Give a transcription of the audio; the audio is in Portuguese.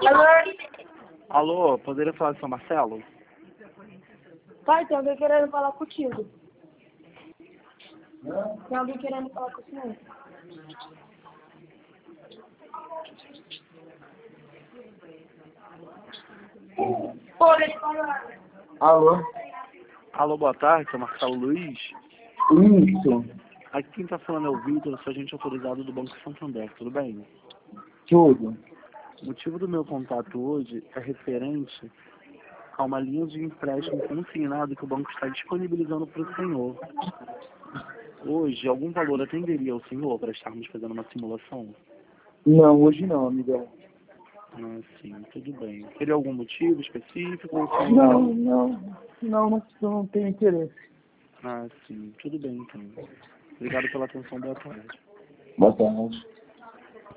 Alô? Alô, poderia falar com o São Marcelo? Pai, tem alguém querendo falar contigo. Tem alguém querendo falar com o senhor. Pô, deixa eu falar. Alô? Alô, boa tarde, São Marcelo Luiz. Isso. Aqui quem tá falando é o Vitor, sou agente autorizado do Banco Santander, tudo bem? Tudo. O motivo do meu contato hoje é referente a uma linha de empréstimo consignado que o banco está disponibilizando para o senhor. Hoje, algum valor atenderia ao senhor para estarmos fazendo uma simulação? Não, hoje não, amigão. Ah, sim, tudo bem. Teria algum motivo específico? Ou o senhor... Não tenho interesse. Ah, sim, tudo bem então. Obrigado pela atenção, boa tarde. Boa tarde.